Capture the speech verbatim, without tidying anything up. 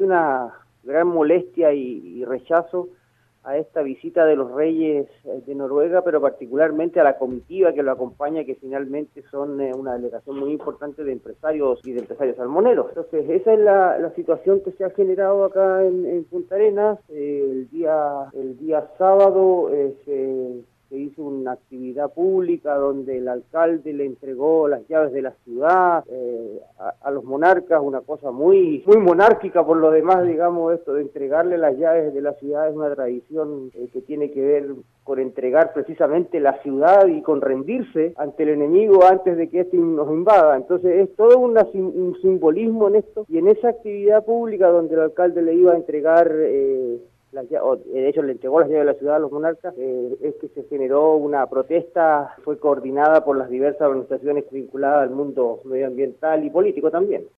una gran molestia y, y rechazo a esta visita de los reyes de Noruega, pero particularmente a la comitiva que lo acompaña, que finalmente son eh, una delegación muy importante de empresarios y de empresarios salmoneros. Entonces, esa es la, la situación que se ha generado acá en, en Punta Arenas. Eh, el día el día sábado eh, se, se hizo una actividad pública donde el alcalde le entregó las llaves de la ciudad eh, a, a los monarcas, una cosa muy muy monárquica por lo demás, digamos, esto de entregarle las llaves de la ciudad es una tradición eh, que tiene que ver con entregar precisamente la ciudad y con rendirse ante el enemigo antes de que éste nos invada. Entonces es todo una, un simbolismo en esto, y en esa actividad pública donde el alcalde le iba a entregar eh, Las, o de hecho le entregó las llaves de la ciudad a los monarcas, eh, es que se generó una protesta, fue coordinada por las diversas organizaciones vinculadas al mundo medioambiental y político también.